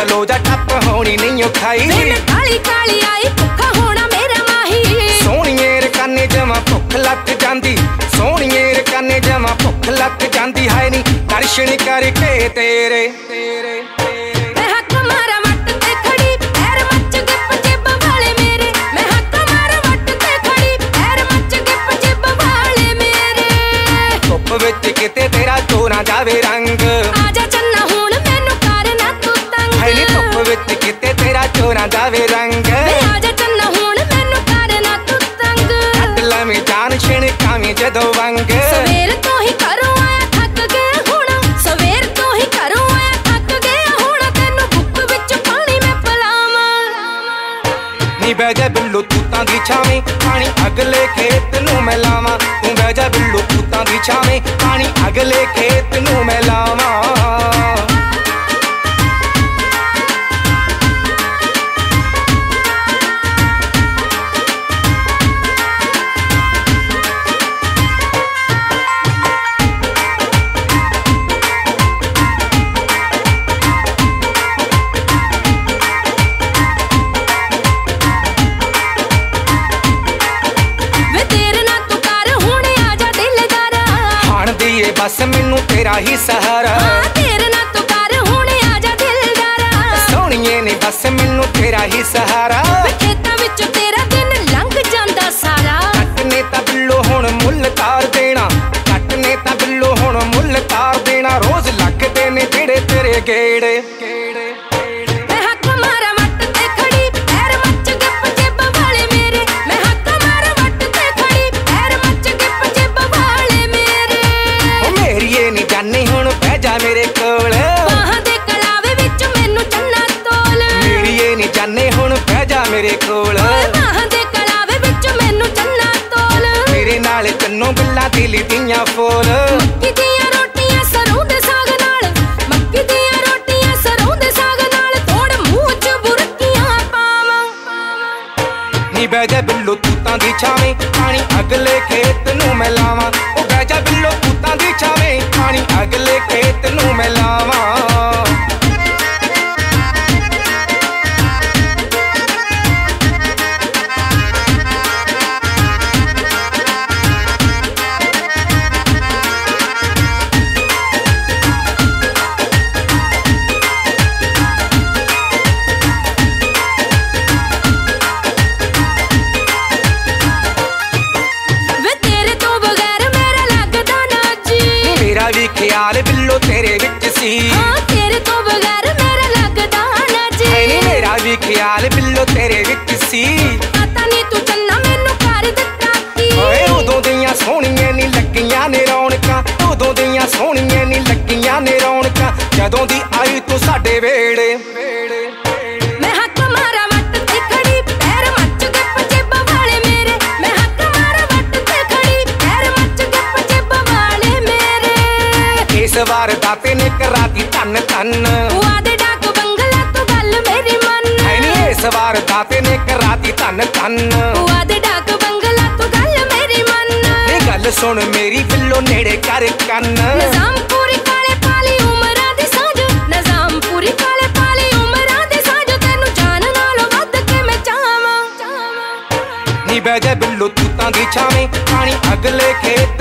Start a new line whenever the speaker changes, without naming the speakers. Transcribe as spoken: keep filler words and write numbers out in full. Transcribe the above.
लो जा टप होनी नहीं खाई
काली काली आई भुखा होना मेरा माही
सोहणीए रकाने जमा भुख लग जांदी सोहणीए रकाने जमा भुख लग जांदी है नी दर्शन करके तेरे तेरे
मैं हक मारा वट ते खड़ी पैर मच के पंजेब वाले मेरे मैं हक मारा वट ते खड़ी पैर मच के पंजेब वाले मेरे
धुप विच किते तेरा तो ना जावे रंग
आजा चन्ना हुण मैनू कर ना तू तंग
है नी धुप विच किते तेरा तो ना जावे रंग
आजा चन्ना हुण मैनू कर ना तू तंग
कट लवी जान छिणकावी जदों वंग
सवेर तो ही घरों आया थक गया हुण सवेर तो ही घरों आया थक गया हुण तैनू बुक विच पानी मैं पिलावां
नी बह जा बिल्लो तूतां दी छावें पानी अगले खेत नूं मैं लावां तू बह जा बिल्लो तूतां दी छावें पानी अगले खेत नूं मैं लावां बस मैनू तेरा ही सहारा
तेरे ना तो कर हुणे आजा दिलदारा
सोहणीए नी बस मैनू तेरा ही सहारा
खेतां विच तेरा दिन लंघ जांदा सारा
कटने तां बिल्लो हुण मुੱਲ तार देना कटने तां बिल्लो हुण मुੱਲ तार देना रोज लगदे ने जेड़े तेरे गेड़े गेड़े
मैं हक मारा वट ते खड़ी पैर मच के पंजेब वाले मेरे मैं हक मारा वट ते खड़ी पैर मच के पंजेब वाले मेरे
मेरीए नी जाने हुण बह जा मेरे कोल
बाहां दे कलावे विच मैनू चन्ना तोल
मेरीए नी जाने हुण बह जा मेरे कोल
बाहां दे कलावे विच मैनू चन्ना तोल
मेरे नाल चन्नो बिल्ला दिल दियां फूल
मक्की दियां रोटियां सरों दे साग नाल मक्की दियां रोटियां सरों दे साग नाल थोड़ मूंह च बुरकियां पावां
नी बह जा बिल्लो तूतां दी छावें पानी अगले खेत नूं मैं लावां ओ बह जा बिल्लो तूतां दी छावें पानी अगले खेत नूं मैं लावां भी ख्याल बिल्लो तेरे विच सी
हाँ तेरे तो बगैर मेरा लगदा ना जी
मेरा भी ख्याल बिल्लो तेरे विच सी
पता नहीं तू चन्ना मैनू कर दित्ता की
ओए उदों दियां सोहणीए नी लगियां ने रौनकां उदों दियां सोहणीए नी लगियां ने रौनकां जदों दी आई तू साडे वेड़े
मैं हक मारा वट ते खड़ी पैर मच के पंजेब वाले मेरे मैं हक मारा वट ते खड़ी पैर मच के पंजेब वाले मेरे
इस वार दाते ने कराती धन धन
वादे डाक बंगला तू गल मेरी मन
है नी इस वार दाते ने कराती धन धन
वादे डाक बंगला तू गल मेरी मन
ये गल सुन मेरी बिल्लो नेड़े कर कन
निजाम पूरी काले पाली उमरां दी सांझ निजाम पूरी काले पाली उमरां दी सांझ तैनू जान नालों वध के मैं चाहां
नी बह जा बिल्लो तूतां दी छावें पानी अगले खेत